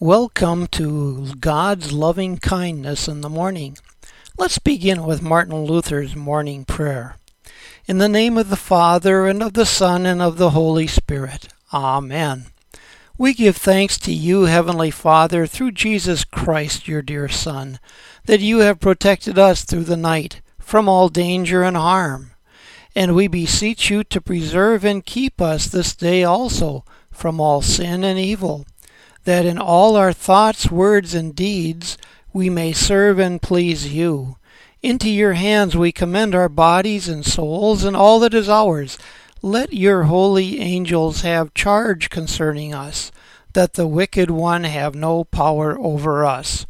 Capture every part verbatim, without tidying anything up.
Welcome to God's loving kindness in the morning. Let's begin with Martin Luther's morning prayer. In the name of the Father, and of the Son, and of the Holy Spirit. Amen. We give thanks to you, Heavenly Father, through Jesus Christ, your dear Son, that you have protected us through the night from all danger and harm. And we beseech you to preserve and keep us this day also from all sin and evil, that in all our thoughts, words, and deeds we may serve and please you. Into your hands we commend our bodies and souls and all that is ours. Let your holy angels have charge concerning us, that the wicked one have no power over us.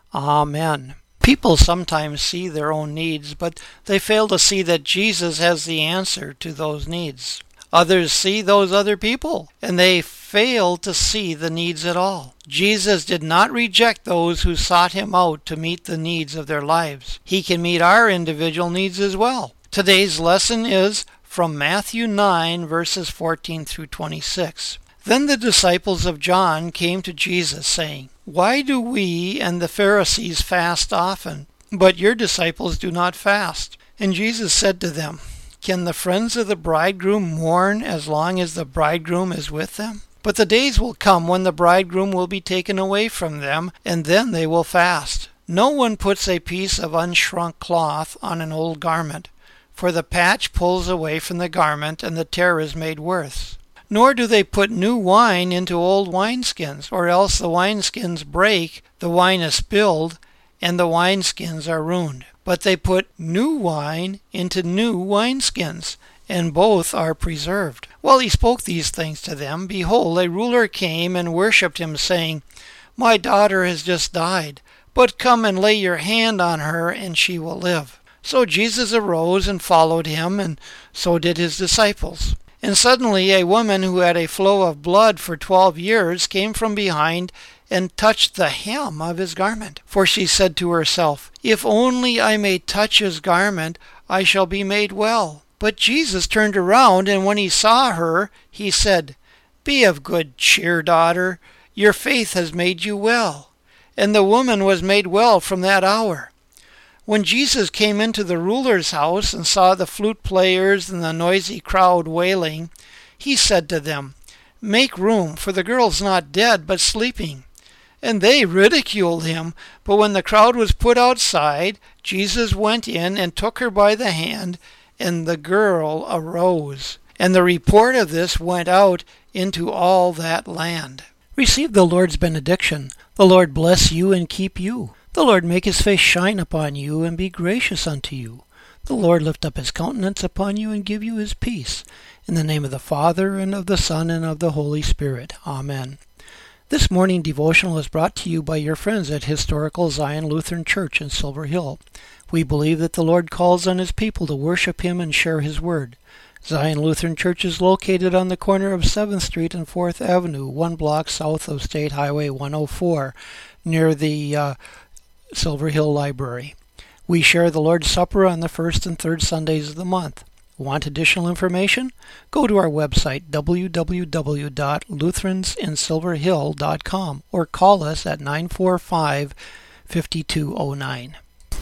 Amen. People sometimes see their own needs, but they fail to see that Jesus has the answer to those needs. Others see those other people, and they fail to see the needs at all. Jesus did not reject those who sought him out to meet the needs of their lives. He can meet our individual needs as well. Today's lesson is from Matthew nine, verses fourteen through twenty-six. Then the disciples of John came to Jesus, saying, "Why do we and the Pharisees fast often, but your disciples do not fast?" And Jesus said to them, "Can the friends of the bridegroom mourn as long as the bridegroom is with them? But the days will come when the bridegroom will be taken away from them, and then they will fast. No one puts a piece of unshrunk cloth on an old garment, for the patch pulls away from the garment, and the tear is made worse. Nor do they put new wine into old wineskins, or else the wineskins break, the wine is spilled, and the wineskins are ruined. But they put new wine into new wineskins, and both are preserved." While he spoke these things to them, behold, a ruler came and worshipped him, saying, "My daughter has just died, but come and lay your hand on her, and she will live." So Jesus arose and followed him, and so did his disciples. And suddenly a woman who had a flow of blood for twelve years came from behind and touched the hem of his garment. For she said to herself, "If only I may touch his garment, I shall be made well." But Jesus turned around, and when he saw her, he said, "Be of good cheer, daughter. Your faith has made you well." And the woman was made well from that hour. When Jesus came into the ruler's house and saw the flute players and the noisy crowd wailing, he said to them, "Make room, for the girl's not dead, but sleeping." And they ridiculed him. But when the crowd was put outside, Jesus went in and took her by the hand, and the girl arose. And the report of this went out into all that land. Receive the Lord's benediction. The Lord bless you and keep you. The Lord make his face shine upon you and be gracious unto you. The Lord lift up his countenance upon you and give you his peace. In the name of the Father, and of the Son, and of the Holy Spirit. Amen. This morning devotional is brought to you by your friends at Historical Zion Lutheran Church in Silver Hill. We believe that the Lord calls on his people to worship him and share his word. Zion Lutheran Church is located on the corner of seventh Street and fourth Avenue, one block south of State Highway one oh four, near the uh, Silver Hill Library. We share the Lord's Supper on the first and third Sundays of the month. Want additional information? Go to our website, w w w dot lutherans in silver hill dot com, or call us at nine four five, five two zero nine.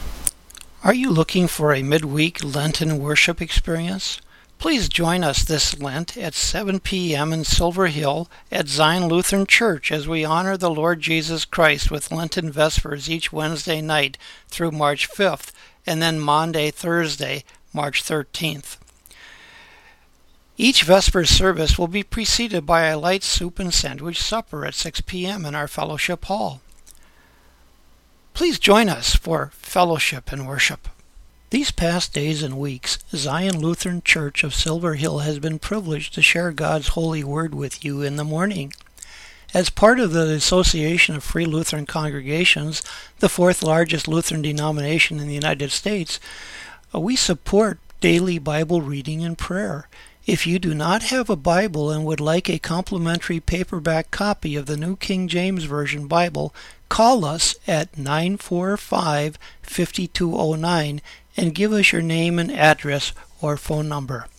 Are you looking for a midweek Lenten worship experience? Please join us this Lent at seven p.m. in Silver Hill at Zion Lutheran Church as we honor the Lord Jesus Christ with Lenten Vespers each Wednesday night through March fifth, and then Maundy, Thursday, March thirteenth. Each Vespers service will be preceded by a light soup and sandwich supper at six p.m. in our fellowship hall. Please join us for fellowship and worship. These past days and weeks, Zion Lutheran Church of Silver Hill has been privileged to share God's holy word with you in the morning. As part of the Association of Free Lutheran Congregations, the fourth largest Lutheran denomination in the United States, we support daily Bible reading and prayer. If you do not have a Bible and would like a complimentary paperback copy of the New King James Version Bible, call us at nine four five, five two zero nine and give us your name and address or phone number.